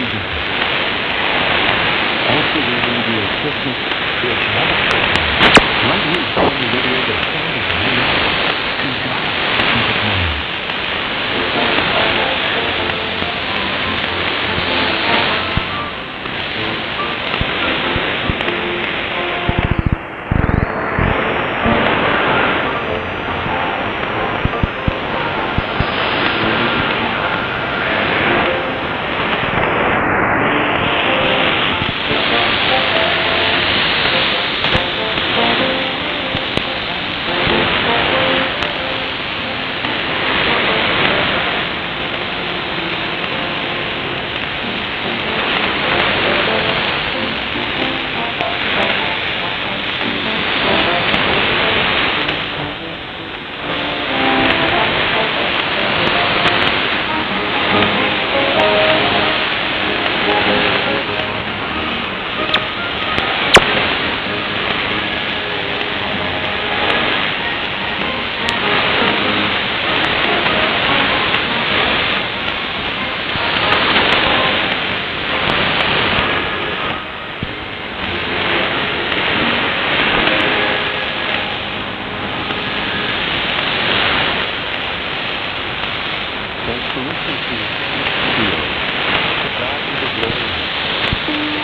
music. Also, we're going to do a Christmas fish right here on the radio. The sound is right out. You gotta keep it moving. Thanks for listening to God be the glory.